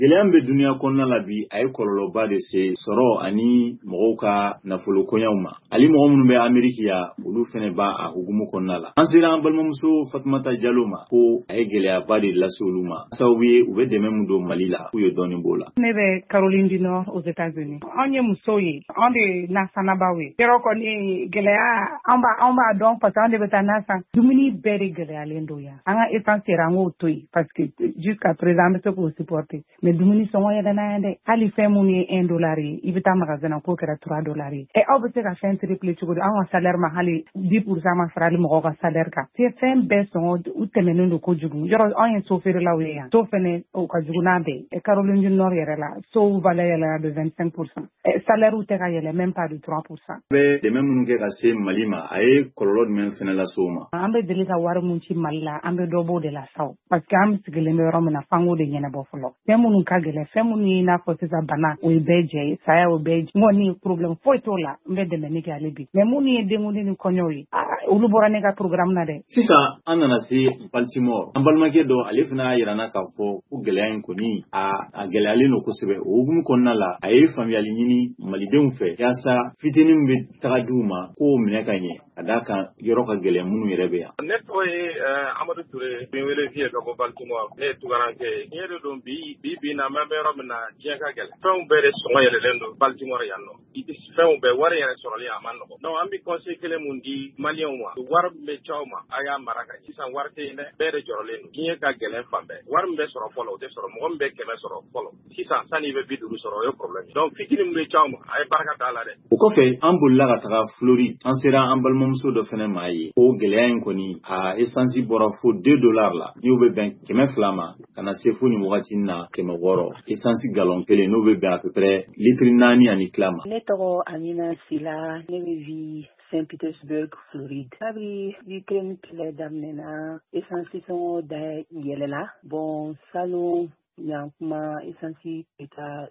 Gɛlɛya bɛ dunuya kɔnɔna la bi a ye kɔlɔlɔba de se sɔrɔ ani mɔgɔw ka nafolo kɔɲɔw ma. Hali mɔgɔ minnu bɛ Ameriki ya olu fɛnɛ b'a a hukumu kɔnɔna la. An sera an balimamuso Fatumata Jalo ma ko a ye gɛlɛyaba de lase olu ma. Sababu ye u bɛ dɛmɛ min don Mali la k'u ye dɔɔnin b'o la. Ne bɛ Caroline du Nord aux États-Unis. Anw ye musow ye, anw de nasanabaw ye. Yɔrɔ kɔni gɛlɛya anw b'a dɔn parce que anw de bɛ taa nasan. Dumuni bɛɛ de gɛlɛyalen don yan. An ka essence yɛrɛ an k'o to yen parce que jusqu'à présent an bɛ se k'o supporter. Mais dumuni sɔngɔ yɛlɛnna yan dɛ. Hali fɛn minnu ye $1 ye, i bɛ taa magasin na k'o kɛra $3 ye. Aw bɛ se ka fɛn triplé cogo di? Anw ka salaire ma hali 10% ma fara hali mɔgɔw ka salaire kan. Fɛn bɛɛ sɔngɔ u tɛmɛnen don kojugu. Yɔrɔ anw ye so feerelaw ye yan. So fɛnɛ o ka jugu n'a bɛɛ. Caroline du Nord yɛrɛ la, so valeur yɛlɛla de 25%. Salaire tɛ ka yɛlɛ même pas de 3%. Bɛ dɛmɛ minnu kɛ ka se Mali ma, a ye kɔlɔlɔ jumɛn fɛnɛ lase o ma? An bɛ deli ka wari mun ci Mali la, an bɛ dɔ b'o de la saw. Parce que an sigilen bɛ yɔrɔ min na f'an k'o de ɲɛnabɔ fɔlɔ. Fɛn minnu ka gɛlɛn, fɛn minnu ye i n'a fɔ sisan bana, o ye bɛɛ jɛ ye, saya o bɛɛ jɛ. N kɔni problème foyi t'o la, n bɛ dɛmɛni kɛ ale bi. Mais minnu ye denkundi ni kɔɲɔw ye, olu bɔra ne ka programme na dɛ. Sisan an nana se Baltimore. An balimakɛ dɔ ale fana y'a yira na k'a fɔ ko gɛlɛya in kɔni a gɛlɛyalen don kosɛbɛ. O hukumu kɔnɔna la a ye faamuyali ɲini malidenw fɛ yaasa fitinin bɛ taga di u ma k'o minɛ ka ɲɛ ka d'a kan yɔrɔ ka gɛlɛn minnu yɛrɛ bɛ yan. Ne tɔgɔ ye Amadu Ture, bin wele fiyɛ ka bɔ Baltimore. Ne ye tukarankɛ ye. Tiɲɛ de don bi na an bɛ yɔrɔ min na diɲɛ ka gɛlɛn. Fɛnw bɛɛ de sɔngɔ yɛlɛlen don Baltimore yan nɔ. Fɛnw bɛɛ wari yɛrɛ sɔrɔli a man nɔgɔn. Donc an bɛ conseil kelen mun di maliyɛnw ma. Wari min bɛ c'aw ma a y'a mara ka ɲɛ. Sisan wari tɛ yen dɛ. Bɛɛ de jɔrɔlen don. Diɲɛ ka gɛlɛn fan bɛɛ. Wari min bɛ sɔrɔ fɔlɔ o tɛ sɔrɔ. Mɔgɔ min bɛ 100 sɔrɔ fɔlɔ. Sisan sanni i bɛ 50 sɔrɔ o ye problème. Donc fitinin min bɛ c'aw ma a ye barika d'a la dɛ. O kɔfɛ an bolila ka taga Floride. An sera an balimamuso dɔ fɛnɛ ma ye. O gɛlɛya in kɔni a essence bɔra fo $2 la. N'o bɛ bɛn 200 ma ka na se fo nin wagati na 600. Essence galon kelen n'o bɛ bɛn à peu près litre 4 ani tila ma. Ne tɔgɔ Amina Sila, ne bɛ vi Saint Petersburg, Floride. Kabiri Ukraine kɛlɛ daminɛna, essence sɔngɔ da yɛlɛla. Bon, salon yan kuma essence bɛ taa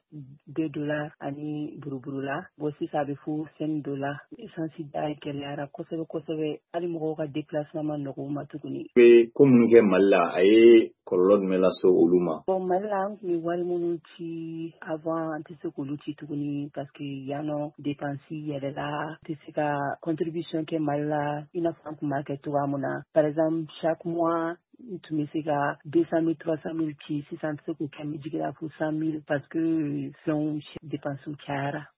$2 ani buruburu la. Bon, sisan a bɛ fo $5. Essence da gɛlɛyara kosɛbɛ kosɛbɛ. Hali mɔgɔw ka déplacement ma nɔgɔ u ma tuguni. Bɛ ko minnu kɛ Mali la a ye kɔlɔlɔ jumɛn lase olu ma? Bon, Mali la an tun bɛ wari minnu ci avant an tɛ se k'olu ci tuguni parce que yan nɔ dépense yɛlɛla. Tɛ se ka contribution kɛ Mali la i n'a fɔ an tun b'a kɛ cogoya min na. Par exemple chaque mois n tun bɛ se ka 200 000 300 000 ci sisan an tɛ se k'o kɛ n bɛ jiginna fo 100 000 parce que fɛnw dépenses cayara.